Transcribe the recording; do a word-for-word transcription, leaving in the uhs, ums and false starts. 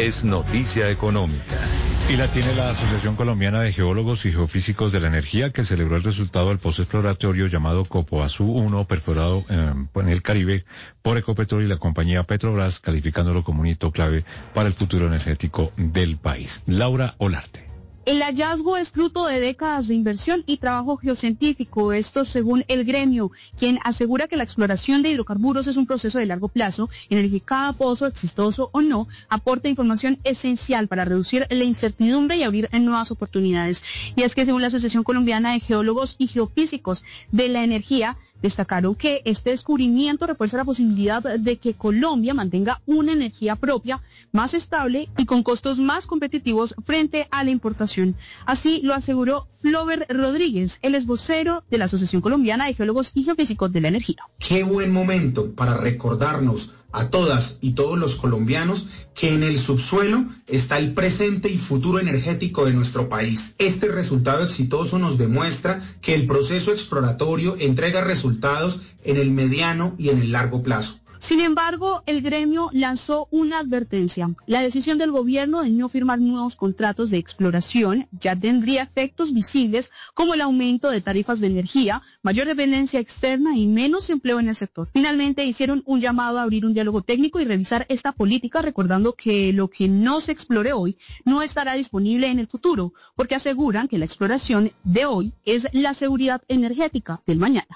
es noticia económica. Y la tiene la Asociación Colombiana de Geólogos y Geofísicos de la Energía, que celebró el resultado del pozo exploratorio llamado Copoazú uno, perforado eh, en el Caribe por Ecopetrol y la compañía Petrobras, calificándolo como un hito clave para el futuro energético del país. Laura Olarte. El hallazgo es fruto de décadas de inversión y trabajo geocientífico, esto según el gremio, quien asegura que la exploración de hidrocarburos es un proceso de largo plazo en el que cada pozo, exitoso o no, aporta información esencial para reducir la incertidumbre y abrir nuevas oportunidades. Y es que según la Asociación Colombiana de Geólogos y Geofísicos de la Energía, destacaron que este descubrimiento refuerza la posibilidad de que Colombia mantenga una energía propia, más estable y con costos más competitivos frente a la importación. Así lo aseguró Flover Rodríguez, el ex vocero de la Asociación Colombiana de Geólogos y Geofísicos de la Energía. Qué buen momento para recordarnos a todas y todos los colombianos que en el subsuelo está el presente y futuro energético de nuestro país. Este resultado exitoso nos demuestra que el proceso exploratorio entrega resultados en el mediano y en el largo plazo. Sin embargo, el gremio lanzó una advertencia. La decisión del gobierno de no firmar nuevos contratos de exploración ya tendría efectos visibles como el aumento de tarifas de energía, mayor dependencia externa y menos empleo en el sector. Finalmente hicieron un llamado a abrir un diálogo técnico y revisar esta política, recordando que lo que no se explore hoy no estará disponible en el futuro, porque aseguran que la exploración de hoy es la seguridad energética del mañana.